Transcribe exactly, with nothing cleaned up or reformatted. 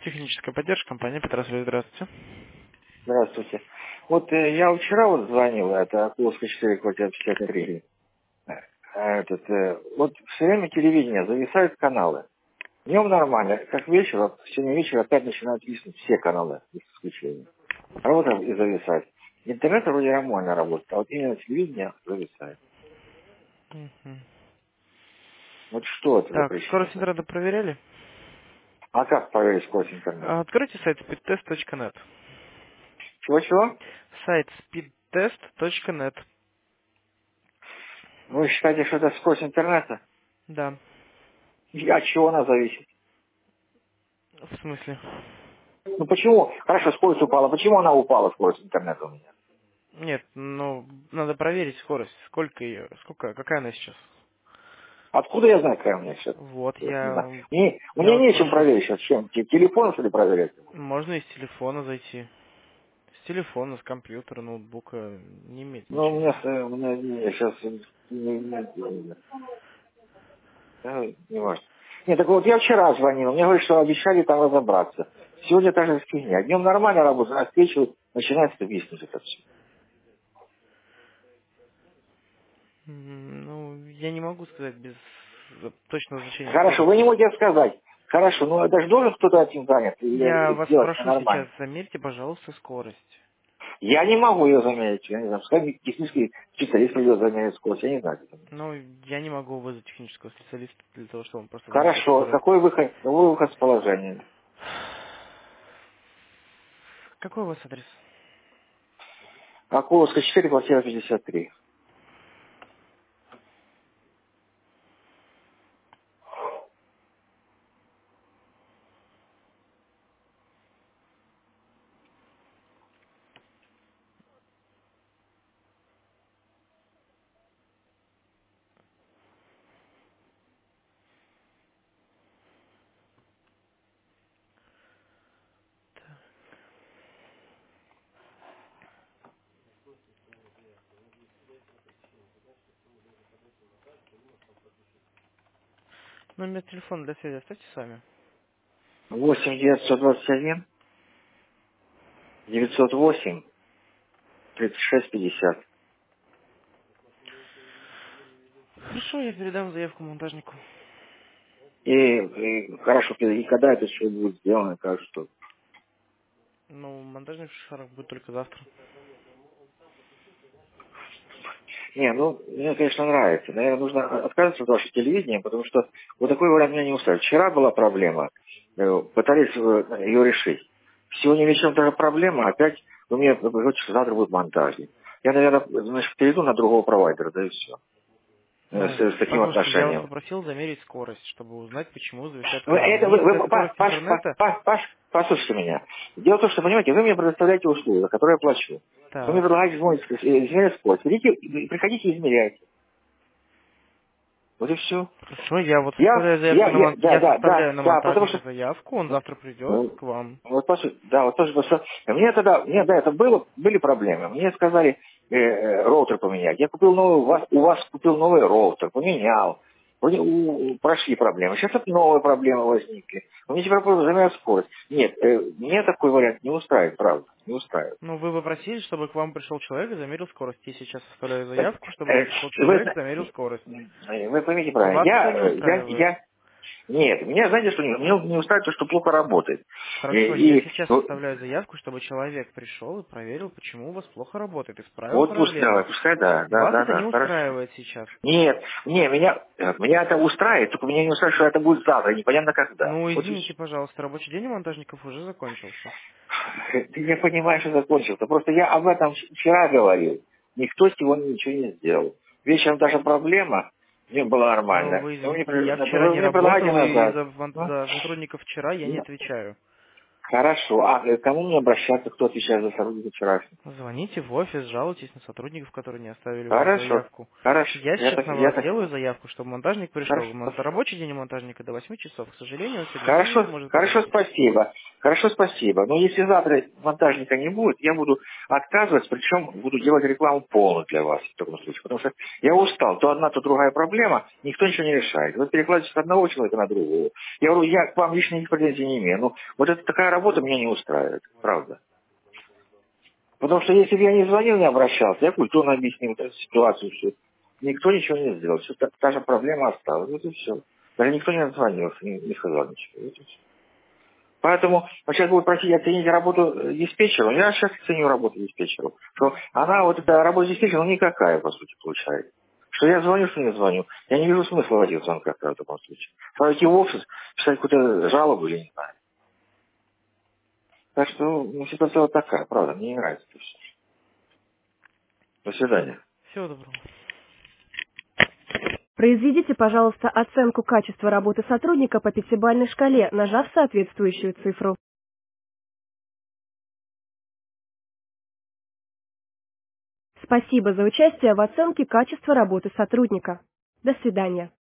Техническая поддержка, компания Петросвет, здравствуйте. Здравствуйте. Вот э, я вчера вот звонил, это Окуловская четыре, квартира пятьдесят три. Э, Этот, э, вот все время телевидение, зависают каналы. Днем нормально, как вечер, вот сегодня вечер опять начинают виснуть все каналы, без исключения. Работа и зависает. Интернет вроде нормально работает, а вот именно телевидение зависает. Мгм. Вот что это за Так, причина скорость интернета такая? проверяли? А как проверить скорость интернета? А, Откройте сайт speedtest точка нет. Чего-чего? Сайт speedtest точка нет. Вы считаете, что это скорость интернета? Да. И от чего она зависит? В смысле? Ну почему? Хорошо, скорость упала. Почему она упала, скорость интернета у меня? Нет, ну, надо проверить скорость. Сколько ее, сколько, какая она сейчас? Откуда я знаю, какая у меня сейчас? Вот, Я не знаю. я, Мне, я мне вас нечем прошу. проверить сейчас. Чем? Те- Телефон, что ли, проверять? Можно из телефона зайти. С телефона, с компьютера, ноутбука. Не имеет Ну, у значения. меня, с- у меня не, сейчас не, не, не, не важно. Нет, так вот я вчера звонил, мне говорят, что обещали там разобраться. Сегодня та же фигня. Днем нормально работаю, а к вечеру начинается виснуть это все. М, Ну, я не могу сказать без за- точного значения Хорошо, вы не скорости. можете сказать. Хорошо, ну это же должен кто-то этим занят Я и вас сделать это прошу сейчас, нормально. замерьте, пожалуйста, скорость. Я не могу ее замерить. Я не знаю, пускай технический специалист придет замерить скорость. Я не знаю, как это. Ну, я не могу вызвать технического специалиста для того, чтобы он просто замерил Хорошо. скорость. Какой выход, какой выход с положения? Какой у вас адрес? Окуловская четыре, квартира пятьдесят три. Номер телефона для связи оставьте с вами. восемь девятьсот двадцать один девятьсот восемь тридцать шесть пятьдесят. Хорошо, я передам заявку монтажнику. И, и хорошо, и когда это все будет сделано, как что? Ну, монтажник в шарах будет только завтра. Не, ну, мне, конечно, нравится. Наверное, нужно отказываться от вашего телевидения, потому что вот такой вариант меня не устраивает. Вчера была проблема, э, пытались э, ее решить. Сегодня вечером тоже проблема, опять у меня говорят, что завтра будет монтажник. Я, наверное, значит, перейду на другого провайдера, да и все. С, Ну, с таким послушайте, я вас отношением. попросил замерить скорость, чтобы узнать, почему зависают Вы, каналы. это вы, Низкая вы- Паш, скорость Паш, Паш, интернета. Паш, Паш, послушайте меня. Дело в том, что, понимаете, вы мне предоставляете услуги, за которые я плачу. Вы мне Так. предлагаете измерить измерять скорость. Идите, и приходите и измеряйте. Вот и все. Хорошо, я вот Я, составляю заявку я, на я, мон... да, я да, да, составляю на да, потому монтажника что, заявку, он завтра придет ну, к вам. вот послушайте, да, вот тоже, просто, мне тогда, мне, да, это было, были проблемы. Мне сказали э, э, роутер поменять. Я купил новый, у вас, у вас купил новый роутер, поменял. Вроде у- у- прошли проблемы. Сейчас вот новые проблемы возникли. У меня теперь просто замеряют скорость. Нет, э, мне такой вариант не устраивает, правда, не устраивает. Ну, вы попросили, чтобы к вам пришел человек и замерил скорость. Я сейчас составляю Э, заявку, чтобы э, пришел Вы, человек, зна- замерил скорость. э, вы поймите правильно, Вас я, все не э, я, устраивает. я, нет, меня, знаете, что не, мне не устраивает то, что плохо работает. И, Хорошо, я и, сейчас ну, составляю заявку, чтобы человек пришел и проверил, почему у вас плохо работает, исправил вот пускай, проблему. пускай, да, да, Вас да, это не да, хорошо. устраивает сейчас. Нет, не, меня, э, меня это устраивает, только меня не устраивает, что это будет завтра, непонятно когда. Ну, Вот и извините, всё. пожалуйста, рабочий день у монтажников уже закончился. Я понимаю, что закончился. Просто я об этом вчера говорил. Никто сегодня ничего не сделал. Вечером даже проблема, мне было Ну, нормально. вы Вы мне, извините, я пред- вчера вы не мне предлагаете работал, и назад. за, вон- Ну, за сотрудников вчера я не ну, отвечаю. хорошо. А к кому мне обращаться, кто отвечает за сотрудника вчерашнего? Звоните в офис, жалуйтесь на сотрудников, которые не оставили вам Хорошо. заявку. Хорошо. Я Я сейчас так, на я вас так. сделаю заявку, чтобы монтажник пришел. Хорошо. Мон- Рабочий день у монтажника до восьми часов. К сожалению, он сегодня не Хорошо, может хорошо, подойти. спасибо. Хорошо, спасибо. Но если завтра монтажника не будет, я буду отказывать, причем буду делать рекламу полную для вас в таком случае. Потому что я устал. То одна, то другая проблема, никто ничего не решает. Вы перекладываете с одного человека на другого. Я говорю, я к вам лично никаких претензий не имею. Но вот эта такая работа меня не устраивает. Правда. Потому что если бы я не звонил, не обращался, я культурно объяснил эту ситуацию всю. Никто ничего не сделал. Все, та, та же проблема осталась. Вот и все. Даже никто не отзвонился, не, не сказал ничего. Вот и всё. Поэтому вот сейчас будут просить оценить работу диспетчеру. Я сейчас ценю работу диспетчеру. Что она, вот эта работа диспетчера, ну никакая, по сути, получается. Что я звоню, что не звоню. Я не вижу смысла в этих звонках в таком случае. Пойти в офис, писать какую-то жалобу или не знаю. Так что ну, ситуация вот такая, правда, мне не нравится это все. До Все. свидания. Всего доброго. Произведите, пожалуйста, оценку качества работы сотрудника по пятибалльной шкале, нажав соответствующую цифру. Спасибо за участие в оценке качества работы сотрудника. До свидания.